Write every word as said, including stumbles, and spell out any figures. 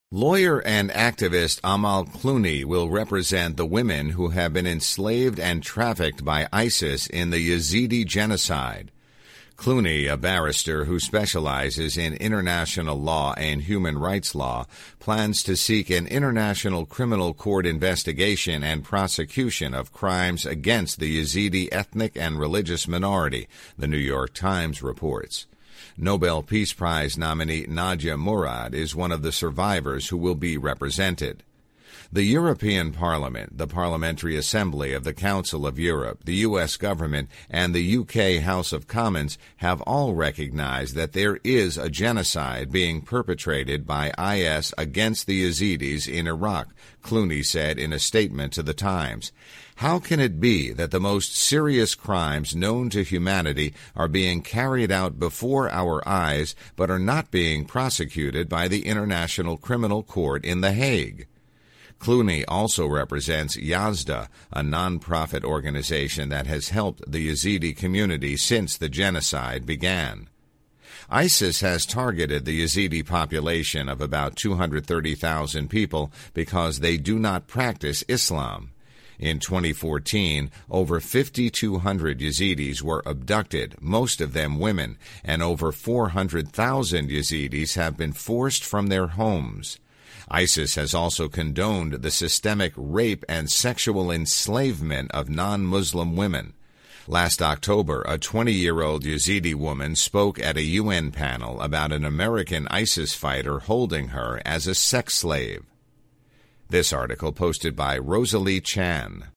Lawyer and activist Amal Clooney will represent the women who have been enslaved and trafficked by ISIS in the Yazidi genocide. Clooney, a barrister who specializes in international law and human rights law, plans to seek an international criminal court investigation and prosecution of crimes against the Yazidi ethnic and religious minority, the New York Times reports. Nobel Peace Prize nominee Nadia Murad is one of the survivors who will be represented. The European Parliament, the Parliamentary Assembly of the Council of Europe, the U S government, and the U K House of Commons have all recognized that there is a genocide being perpetrated by I S against the Yazidis in Iraq, Clooney said in a statement to the Times. How can it be that the most serious crimes known to humanity are being carried out before our eyes but are not being prosecuted by the International Criminal Court in The Hague? Clooney also represents Yazda, a non-profit organization that has helped the Yazidi community since the genocide began. ISIS has targeted the Yazidi population of about two hundred thirty thousand people because they do not practice Islam. In twenty fourteen, over five thousand two hundred Yazidis were abducted, most of them women, and over four hundred thousand Yazidis have been forced from their homes. ISIS has also condoned the systemic rape and sexual enslavement of non-Muslim women. Last October, a twenty-year-old Yazidi woman spoke at a U N panel about an American ISIS fighter holding her as a sex slave. This article posted by Rosalie Chan.